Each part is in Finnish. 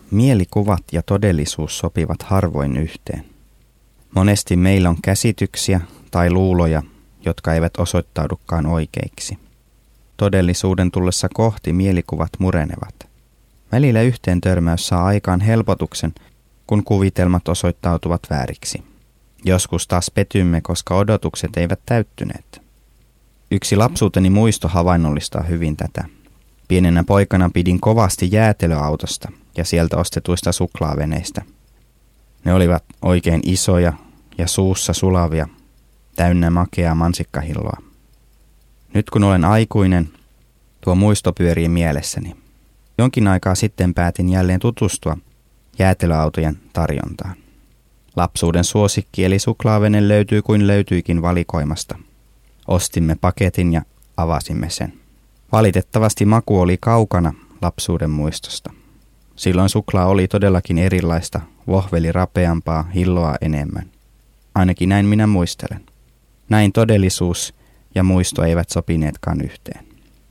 Mielikuvat ja todellisuus sopivat harvoin yhteen. Monesti meillä on käsityksiä tai luuloja, jotka eivät osoittaudukaan oikeiksi. Todellisuuden tullessa kohti mielikuvat murenevat. Välillä yhteen törmäys saa aikaan helpotuksen, kun kuvitelmat osoittautuvat vääriksi. Joskus taas petymme, koska odotukset eivät täyttyneet. Yksi lapsuuteni muisto havainnollistaa hyvin tätä. Pienenä poikana pidin kovasti jäätelöautosta ja sieltä ostetuista suklaaveneistä. Ne olivat oikein isoja ja suussa sulavia, täynnä makeaa mansikkahilloa. Nyt kun olen aikuinen, tuo muisto pyörii mielessäni. Jonkin aikaa sitten päätin jälleen tutustua jäätelöautojen tarjontaan. Lapsuuden suosikki eli suklaavene löytyi kuin löytyikin valikoimasta. Ostimme paketin ja avasimme sen. Valitettavasti maku oli kaukana lapsuuden muistosta. Silloin suklaa oli todellakin erilaista, vohveli rapeampaa, hilloa enemmän. Ainakin näin minä muistelen. Näin todellisuus ja muisto eivät sopineetkaan yhteen.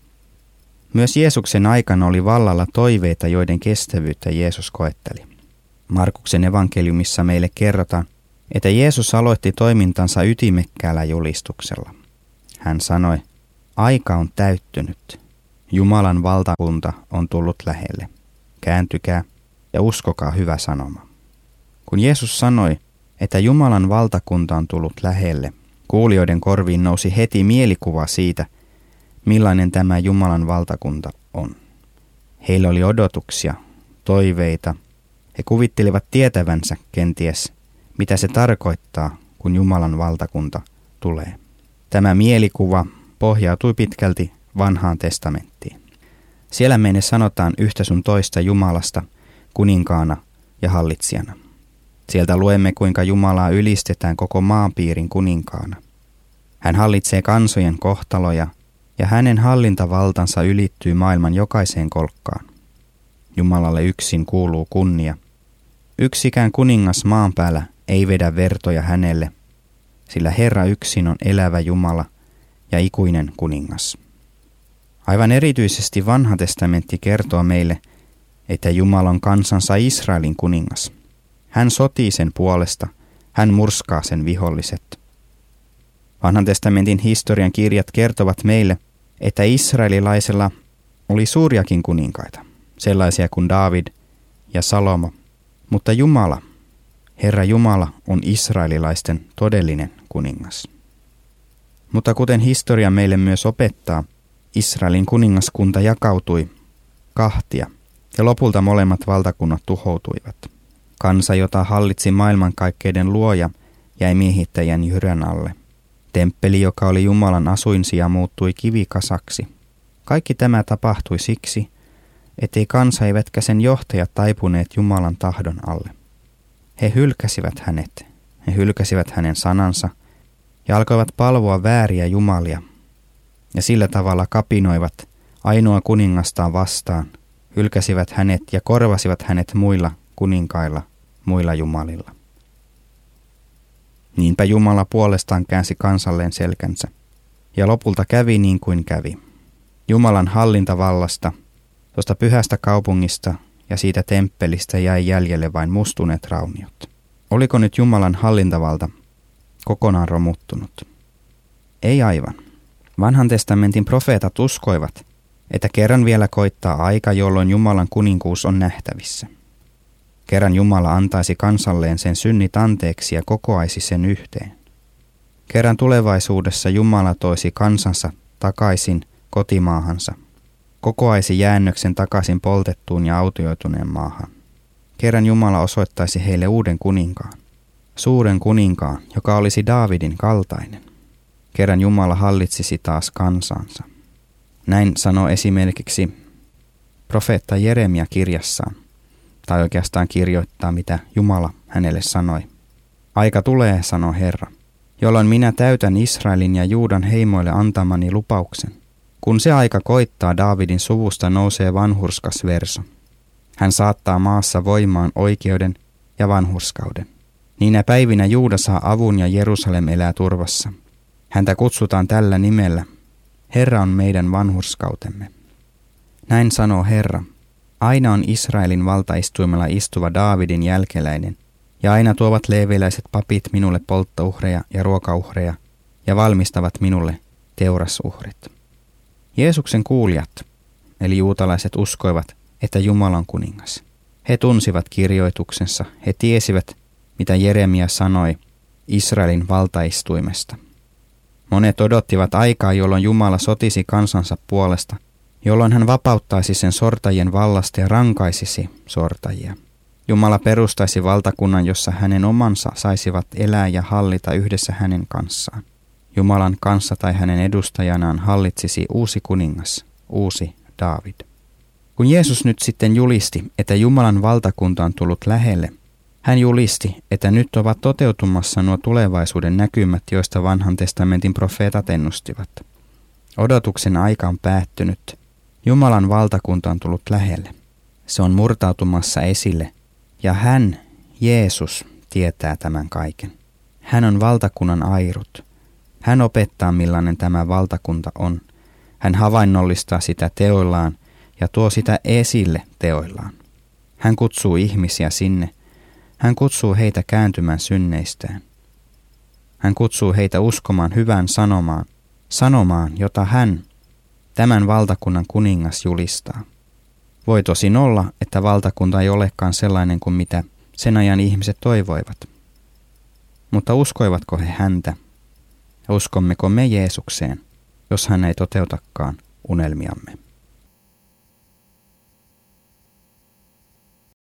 Myös Jeesuksen aikana oli vallalla toiveita, joiden kestävyyttä Jeesus koetteli. Markuksen evankeliumissa meille kerrotaan, että Jeesus aloitti toimintansa ytimekkäällä julistuksella. Hän sanoi, aika on täyttynyt. Jumalan valtakunta on tullut lähelle. Kääntykää ja uskokaa hyvä sanoma. Kun Jeesus sanoi, että Jumalan valtakunta on tullut lähelle, kuulijoiden korviin nousi heti mielikuva siitä, millainen tämä Jumalan valtakunta on. Heillä oli odotuksia, toiveita. He kuvittelivat tietävänsä kenties, mitä se tarkoittaa, kun Jumalan valtakunta tulee. Tämä mielikuva pohjautui pitkälti Vanhaan testamenttiin. Siellä meille sanotaan yhtä sun toista Jumalasta, kuninkaana ja hallitsijana. Sieltä luemme, kuinka Jumalaa ylistetään koko maanpiirin kuninkaana. Hän hallitsee kansojen kohtaloja ja hänen hallintavaltansa ylittyy maailman jokaiseen kolkkaan. Jumalalle yksin kuuluu kunnia. Yksikään kuningas maan päällä ei vedä vertoja hänelle, sillä Herra yksin on elävä Jumala ja ikuinen kuningas. Aivan erityisesti Vanha testamentti kertoo meille, että Jumala on kansansa Israelin kuningas. Hän sotii sen puolesta, hän murskaa sen viholliset. Vanhan testamentin historian kirjat kertovat meille, että israelilaisella oli suuriakin kuninkaita, sellaisia kuin Daavid ja Salomo, mutta Jumala, Herra Jumala, on israelilaisten todellinen kuningas. Mutta kuten historia meille myös opettaa, Israelin kuningaskunta jakautui kahtia ja lopulta molemmat valtakunnat tuhoutuivat. Kansa, jota hallitsi maailmankaikkeuden luoja, jäi miehittäjän jyrän alle. Temppeli, joka oli Jumalan asuinsija, muuttui kivikasaksi. Kaikki tämä tapahtui siksi, ettei kansa eivätkä sen johtajat taipuneet Jumalan tahdon alle. He hylkäsivät hänet, he hylkäsivät hänen sanansa ja alkoivat palvoa vääriä jumalia. Ja sillä tavalla kapinoivat ainoa kuningastaan vastaan, hylkäsivät hänet ja korvasivat hänet muilla kuninkailla, muilla jumalilla. Niinpä Jumala puolestaan käänsi kansalleen selkänsä, ja lopulta kävi niin kuin kävi. Jumalan hallintavallasta, tuosta pyhästä kaupungista ja siitä temppelistä jäi jäljelle vain mustuneet rauniot. Oliko nyt Jumalan hallintavalta kokonaan romuttunut? Ei aivan. Vanhan testamentin profeetat uskoivat, että kerran vielä koittaa aika, jolloin Jumalan kuninkuus on nähtävissä. Kerran Jumala antaisi kansalleen sen synnit anteeksi ja kokoaisi sen yhteen. Kerran tulevaisuudessa Jumala toisi kansansa takaisin kotimaahansa. Kokoaisi jäännöksen takaisin poltettuun ja autioituneen maahan. Kerran Jumala osoittaisi heille uuden kuninkaan. Suuren kuninkaan, joka olisi Daavidin kaltainen. Kerran Jumala hallitsisi taas kansansa. Näin sanoo esimerkiksi profeetta Jeremia kirjassaan, tai oikeastaan kirjoittaa, mitä Jumala hänelle sanoi. Aika tulee, sanoo Herra, jolloin minä täytän Israelin ja Juudan heimoille antamani lupauksen. Kun se aika koittaa, Daavidin suvusta nousee vanhurskas verso. Hän saattaa maassa voimaan oikeuden ja vanhurskauden. Niinä päivinä Juuda saa avun ja Jerusalem elää turvassa. Häntä kutsutaan tällä nimellä. Herra on meidän vanhurskautemme. Näin sanoo Herra. Aina on Israelin valtaistuimella istuva Daavidin jälkeläinen, ja aina tuovat leeviläiset papit minulle polttouhreja ja ruokauhreja, ja valmistavat minulle teurasuhrit. Jeesuksen kuulijat, eli juutalaiset, uskoivat, että Jumala on kuningas. He tunsivat kirjoituksensa, he tiesivät, mitä Jeremia sanoi Israelin valtaistuimesta. Monet odottivat aikaa, jolloin Jumala sotisi kansansa puolesta, jolloin hän vapauttaisi sen sortajien vallasta ja rankaisisi sortajia. Jumala perustaisi valtakunnan, jossa hänen omansa saisivat elää ja hallita yhdessä hänen kanssaan. Jumalan kanssa tai hänen edustajanaan hallitsisi uusi kuningas, uusi Daavid. Kun Jeesus nyt sitten julisti, että Jumalan valtakunta on tullut lähelle, hän julisti, että nyt ovat toteutumassa nuo tulevaisuuden näkymät, joista vanhan testamentin profeetat ennustivat. Odotuksen aika on päättynyt. Jumalan valtakunta on tullut lähelle. Se on murtautumassa esille, ja hän, Jeesus, tietää tämän kaiken. Hän on valtakunnan airut. Hän opettaa, millainen tämä valtakunta on. Hän havainnollistaa sitä teoillaan ja tuo sitä esille teoillaan. Hän kutsuu ihmisiä sinne. Hän kutsuu heitä kääntymään synneistään. Hän kutsuu heitä uskomaan hyvään sanomaan, jota hän, tämän valtakunnan kuningas, julistaa. Voi tosin olla, että valtakunta ei olekaan sellainen kuin mitä sen ajan ihmiset toivoivat. Mutta uskoivatko he häntä? Uskommeko me Jeesukseen, jos hän ei toteutakaan unelmiamme?